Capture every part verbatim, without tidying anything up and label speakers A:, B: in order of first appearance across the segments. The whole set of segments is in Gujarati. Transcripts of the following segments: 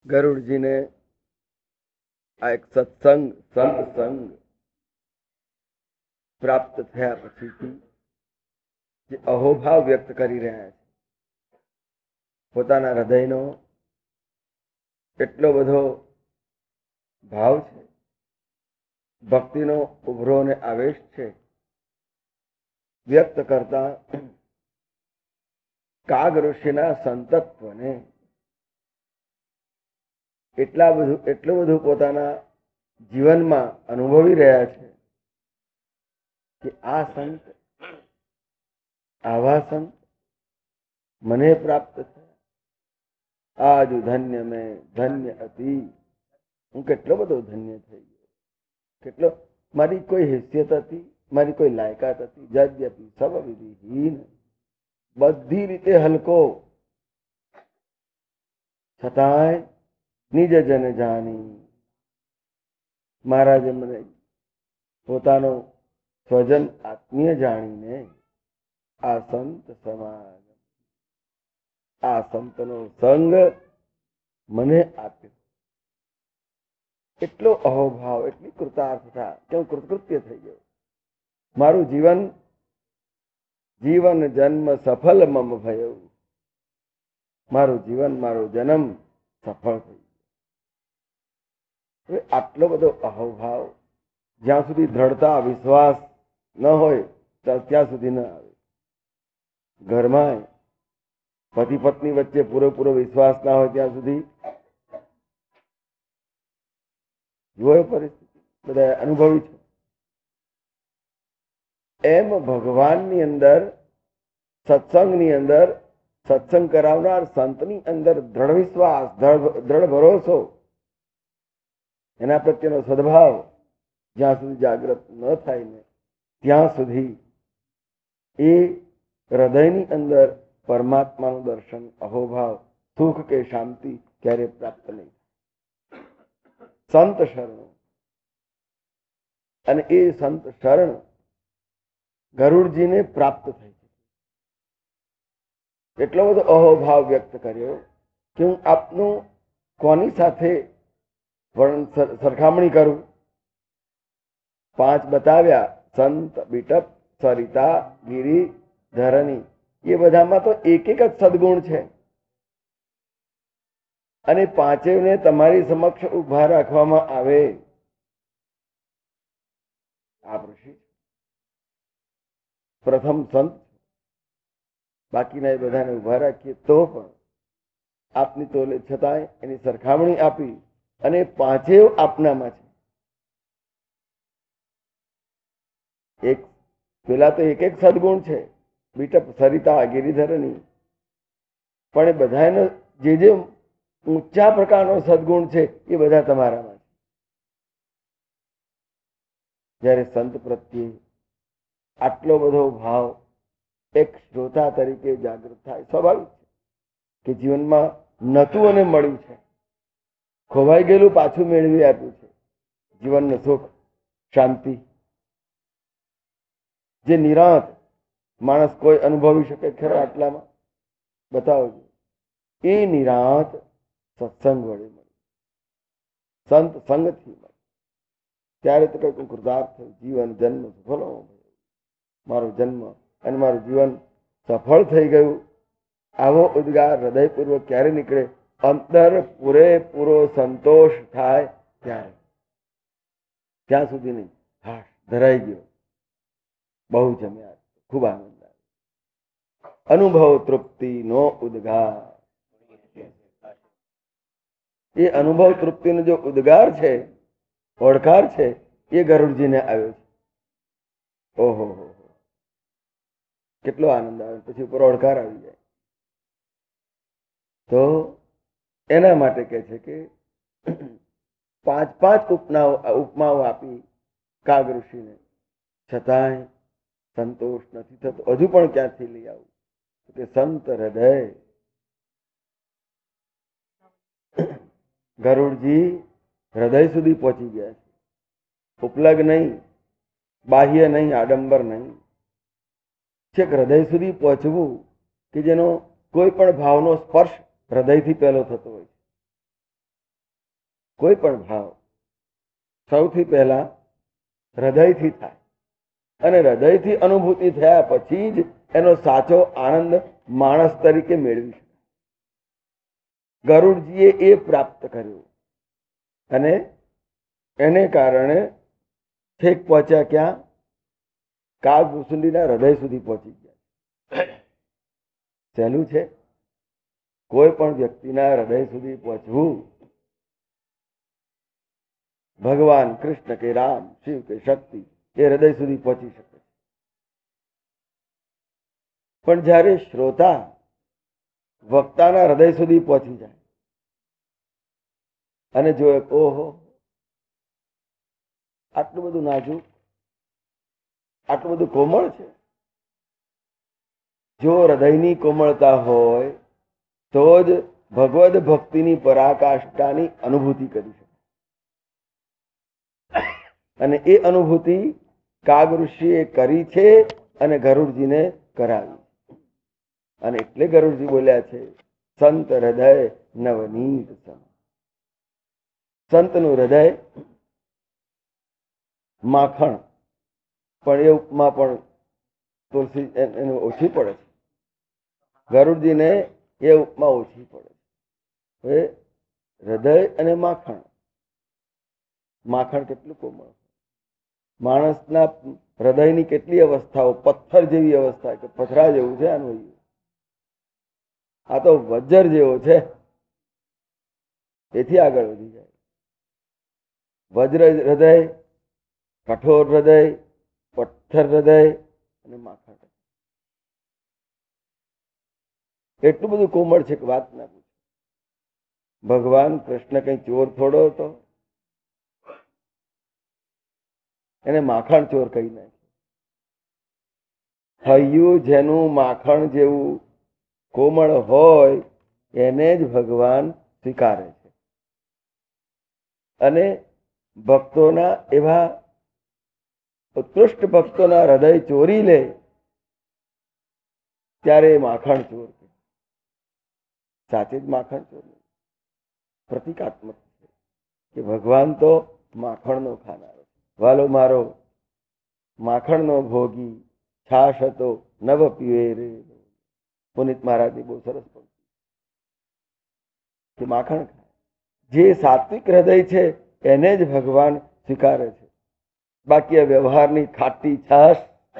A: ગરુડજીને આ એક સત્સંગ સંત સંગ પ્રાપ્ત થયા પછીથી જે અહોભાવ વ્યક્ત કરી રહ્યા છે, પોતાના હૃદયનો એટલો બધો ભાવ છે, ભક્તિનો ઉભરો અને આવેશ છે, વ્યક્ત કરતા કાગ ઋષિના સંતત્વને એટલા બધું એટલું બધું પોતાના જીવનમાં અનુભવી રહ્યા છે કે આ સંત આવા સંત મને પ્રાપ્ત થયા, આજ ધન્ય મેં ધન્ય હતી, હું કેટલો બધો ધન્ય થઈ ગયો, કેટલો મારી કોઈ હેસિયત હતી, મારી કોઈ લાયકાત હતી, જદ્યપી સબ વિધિહીન, બધી રીતે હલકો, છતાંય નિજ જન જાની, મહારાજે મને પોતાનો સ્વજન આત્મીય જાણીને આ સંત સમાજ, આ સંતનો સંગ મને આપ્યો. એટલો અહોભાવ, એટલી કૃતાર્થતા કે હું કૃતકૃત્ય થઈ ગયો. મારું જીવન જીવન જન્મ સફળ મમ ભયું, મારું જીવન મારો જન્મ સફળ થઈ ગયો. આટલો બધો અહોભાવ જ્યાં સુધી દ્રઢતા વિશ્વાસ ન હોય ત્યાં સુધી ન આવે. ઘરમાં પતિ પત્ની વચ્ચે પૂરેપૂરો વિશ્વાસ ના હોય ત્યાં સુધી જુઓ પરિસ્થિતિ બધા અનુભવી છે. એમ ભગવાનની અંદર, સત્સંગની અંદર, સત્સંગ કરાવનાર સંતની અંદર દ્રઢ વિશ્વાસ, દ્રઢ ભરોસો, એના પ્રત્યેનો સદભાવ જ્યાં સુધી જાગૃત ન થાય ને ત્યાં સુધી એ હૃદયની અંદર પરમાત્માનું દર્શન, અહોભાવ, સુખ કે શાંતિ ક્યારે પ્રાપ્ત નહીં. સંત શરણ, અને એ સંત શરણ ગરુડજીને પ્રાપ્ત થઈ છે. એટલો બધો અહોભાવ વ્યક્ત કર્યો કે હું આપનું કોની સાથે સરખામણી કરું. પાંચ બતાવ્યા, સંત, બીટપ, સરિતા, ગિરી, ધરણી, એ બધામાં તો એક એક જ સદગુણ છે, અને પાંચેયને તમારી સમક્ષ ઉભા રાખવામાં આવે. આ ઋષિ પ્રથમ સંત, બાકીના એ બધાને ઉભા રાખીએ તો પણ આપની તોલે છતાંય એની સરખામણી આપી, અને પાંચેય આપનામાં છે. એક પેલા તો એક એક સદગુણ છે, બીટપ, સરિતા, ગિરિધરની, પણ એ બધાનો જે જે ઊંચા પ્રકારનો સદગુણ છે એ બધા તમારામાં છે. જ્યારે સંત પ્રત્યે આટલો બધો ભાવ એક શ્રોતા તરીકે જાગૃત થાય, સ્વાભાવિક છે કે જીવનમાં નતું અને મળ્યું છે, ખોવાઈ ગયેલું પાછું મેળવી આપ્યું છે. જીવનનું સુખ, શાંતિ, જે નિરાંત માણસ કોઈ અનુભવી શકે ખરા આટલામાં? બતાવો. એ નિરાંત સત્સંગ વડે મળે, સંત સંગથી મળે. ત્યારે તો કઈક કૃતાર્થ થયું, જીવન જન્મ સફળ, મારો જન્મ અને મારું જીવન સફળ થઈ ગયું. આવો ઉદ્ગાર હૃદયપૂર્વક ક્યારે નીકળે? અંતર પૂરેપૂરો સંતોષ થાય ત્યારે. ત્યાં સુધી નહીં. હા, ધરાઈ ગયો, બહુ જમ્યા, ખૂબ આનંદ આવ્યો. અનુભવ તૃપ્તિ નો ઉદ્ગાર, એ અનુભવ તૃપ્તિનો જો ઉદ્ગાર છે, ઓળખાર છે, એ ગરુડજીને આવ્યો છે. ઓહો હો, કેટલો આનંદ આવે. પછી ઉપર ઓળખાર આવી જાય તો એના માટે કહે છે કે પાંચ પાંચ ઉપમાઓ ઉપમાઓ આપી કાગ ઋષિને, છતાંય સંતોષ નથી થતો. હજુ પણ ક્યાંથી લઈ આવું કે સંત હૃદય. ગરુડજી હૃદય સુધી પહોંચી ગયા છે. ઉપલગ નહીં, બાહ્ય નહીં, આડંબર નહીં, છેક હૃદય સુધી પહોંચવું કે જેનો કોઈ પણ ભાવનો સ્પર્શ હૃદયથી પહેલો થતો હોય છે. કોઈ પણ ભાવ સૌથી પહેલા હૃદયથી થાય અને હૃદયથી અનુભૂતિ થયા પછી જ એનો સાચો આનંદ માણસ તરીકે મેળવી શકે. ગરુડજીએ એ પ્રાપ્ત કર્યું અને એને કારણે છેક પહોંચ્યા ક્યાં? કાગભૂસુંડીના હૃદય સુધી પહોંચી ગયા. સહેલું છે? કોઈ પણ વ્યક્તિના હૃદય સુધી પહોંચવું ભગવાન કૃષ્ણ કે રામ, શિવ કે શક્તિ એ હૃદય સુધી પહોંચી શકે. પણ જ્યારે શ્રોતા વક્તાના હૃદય સુધી પહોંચી જાય અને જોયે ઓહો આટલું બધું નાજુક, આટલું બધું કોમળ છે. જો હૃદયની કોમળતા હોય તો જ ભગવદ ભક્તિની પરાકાષ્ઠાની અનુભૂતિ કરી શકે. અને એ અનુભૂતિ કાગ ઋષિએ કરી છે અને ગરુડજીને કરાવી. અને એટલે ગરુડજી બોલ્યા છે સંત હૃદય નવનીત સમ. સંતનું હૃદય માખણ, પણ એ ઉપમા પણ તુલસી એને ઓછી પડે છે. ગરુડજીને એ ઉપમા ઓછી પડે છે. હૃદય અને માખણ, માખણ કેટલું કોમળ. માણસના હૃદયની કેટલી અવસ્થાઓ પથ્થર જેવી અવસ્થા કે પથરા જેવું છે આનું. આ તો વજ્ર જેવો છે, એથી આગળ વધી જાય. વજ્ર હૃદય, કઠોર હૃદય, પથ્થર હૃદય અને માખણ. એટલું બધું કોમળ છે કે વાત ના પૂછો. ભગવાન કૃષ્ણ કઈ ચોર થોડો હતો, એને માખણ ચોર કહી નાખ્યું. હૈયું જેનું માખણ જેવું કોમળ હોય એને જ ભગવાન સ્વીકારે છે. અને ભક્તોના એવા ઉત્કૃષ્ટ ભક્તોના હૃદય ચોરી લે ત્યારે માખણ ચોર છે. સાચે જ માખણ ચોર પ્રતિકાત્મક છે કે ભગવાન તો માખણનો ખાનારો. વાલો મારો માખણનો ભોગી, છાશ હતો નવ પીવે રે. પુનિત મહારાજની બહુ સરસ પંક્તિ કે માખણ ખાય. જે સાત્વિક હૃદય છે એને જ ભગવાન સ્વીકારે છે. બાકી આ વ્યવહારની ખાટી છાશ,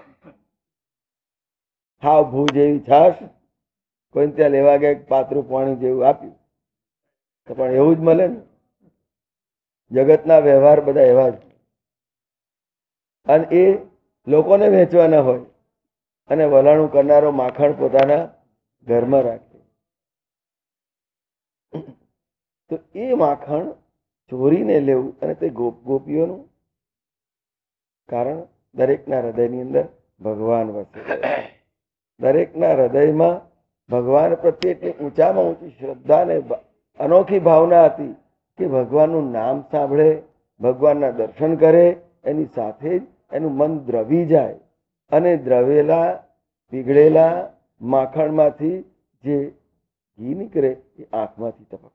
A: હાવ ભૂ જેવી છાશ, કોઈ ત્યાં લેવા ગયા પાતળું પાણી જેવું આપ્યું તો પણ એવું જ મળે ને. જગતના વ્યવહાર બધા એવા જ, અને એ લોકોને વેચવાના હોય અને વલાણું કરનારો માખણ પોતાના ઘરમાં રાખે. તો એ માખણ ચોરીને લેવું અને તે ગોપ ગોપીઓનું કારણ દરેકના હૃદયની અંદર ભગવાન વસે. દરેકના હૃદયમાં ભગવાન પ્રત્યે એટલી ઊંચામાં ઊંચી શ્રદ્ધા ને અનોખી ભાવના હતી કે ભગવાનનું નામ સાંભળે, ભગવાનના દર્શન કરે, એની સાથે જ એનું મન દ્રવી જાય અને દ્રવેલા પીગળેલા માખણમાંથી જે ઘી નીકળે એ આંખમાંથી ટપક.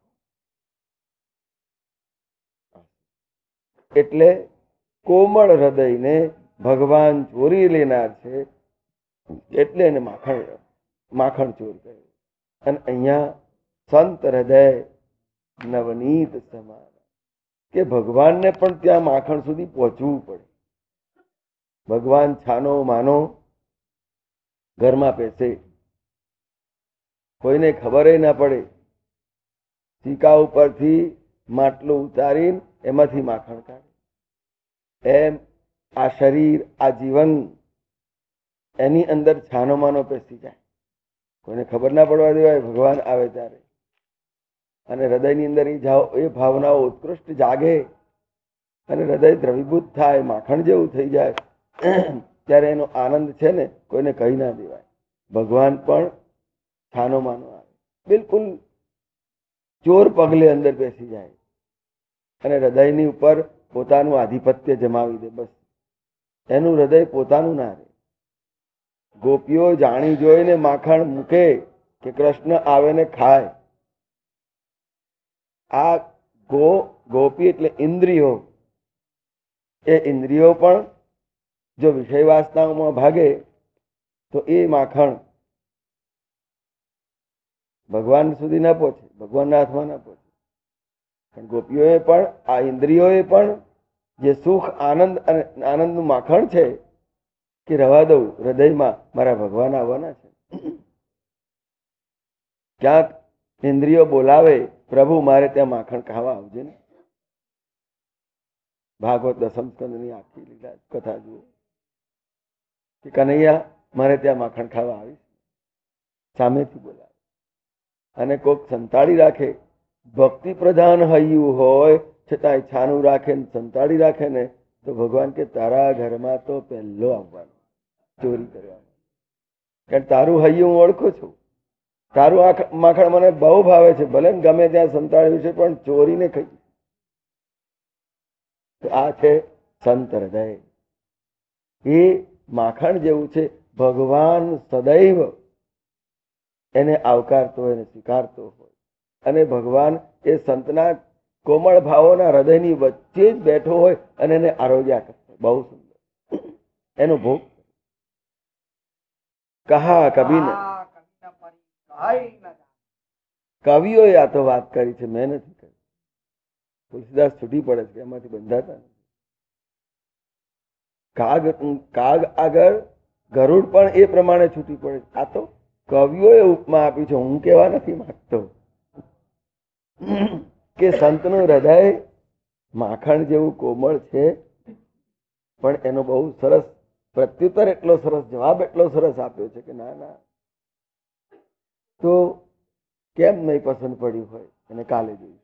A: એટલે કોમળ હૃદયને ભગવાન ચોરી લેનાર છે, એટલે એને માખણ માખણ ચોર કહે. અને અહીંયા સંત હૃદય નવનીત સમાન કે ભગવાનને પણ ત્યાં માખણ સુધી પહોંચવું પડે. ભગવાન છાનો માનો ઘરમાં બેસે, કોઈને ખબર ના પડે, સિક્કા ઉપરથી માટલું ઉતારીને એમાંથી માખણ કાઢે. એમ આ શરીર, આ જીવન, એની અંદર છાનો માનો બેસી જાય, કોઈને ખબર ના પડવા દેવાય. ભગવાન આવે ત્યારે અને હૃદયની અંદર એ ભાવનાઓ ઉત્કૃષ્ટ જાગે અને હૃદય દ્રવીભૂત થાય, માખણ જેવું થઈ જાય, ત્યારે એનો આનંદ છે ને કોઈને કહી ના દેવાય. ભગવાન પણ છાનો માનો આવે, બિલકુલ ચોર પગલે અંદર બેસી જાય અને હૃદયની ઉપર પોતાનું આધિપત્ય જમાવી દે. બસ એનું હૃદય પોતાનું ના રહે. ગોપીઓ જાણી જોઈને માખણ મૂકે કે કૃષ્ણ આવે ને ખાય. આ ગો ગોપી એટલે ઇન્દ્રિયો. એ ઇન્દ્રિયો પણ જો વિષય વાસનાઓમાં ભાગે તો એ માખણ ભગવાન સુધી ના પહોંચે, ભગવાનના હાથમાં ના પહોંચે. પણ ગોપીઓએ પણ આ ઇન્દ્રિયોએ પણ જે સુખ આનંદ અને આનંદનું માખણ છે કે રવા દઉં, હૃદયમાં મારા ભગવાન આવવાના છે. ક્યાંક ઇન્દ્રિયો બોલાવે, પ્રભુ મારે ત્યાં માખણ ખાવા આવજે ને. ભાગવત દસમ સ્કંદની આખી લીલા કથા જુઓ કે કનૈયા મારે ત્યાં માખણ ખાવા આવીશ, સામેથી બોલાવે. અને કોઈક સંતાડી રાખે, ભક્તિ પ્રધાન હૈયું હોય છતાં છાનું રાખે ને સંતાડી રાખે ને તો ભગવાન કે તારા ઘરમાં તો પહેલો આવવાનો ચોરી કરવાનો. કારણ તારું હૈયું હું ઓળખું છું, તારું આ માખણ મને બહુ ભાવે છે, ભલે ને ગમે ત્યાં સંતાડ્યું છે પણ ચોરીને ખાઈ. તો આ છે સંત હૃદય. એ માખણ જેવું છે. ભગવાન સદૈવ એને આવકારતો હોય, એને સ્વીકારતો હોય. અને ભગવાન એ સંતના કોમળ ભાવોના હૃદયની વચ્ચે જ બેઠો હોય અને એને આરોગ્યા કરતો. બહુ સુંદર એનો ભોગ. કહા કબીને, કવિઓએ આ તો વાત કરી છે, મેં નથી કરી. તુલસીદાસ છૂટી પડે છે, એમાંથી બંધાતા નથી. કાગ કાગ આગળ ગરુડ પણ એ પ્રમાણે છૂટી પડે છે. આ તો કવિઓએ ઉપમા આપી છે, હું કેવા નથી માંગતો કે સંતનું હૃદય માખણ જેવું કોમળ છે. પણ એનો બહુ સરસ પ્રત્યુત્તર, એટલો સરસ જવાબ, એટલો સરસ આપ્યો છે કે ના ના તો કેમ નહીં પસંદ પડ્યું હોય એને કાલે જોઈશું.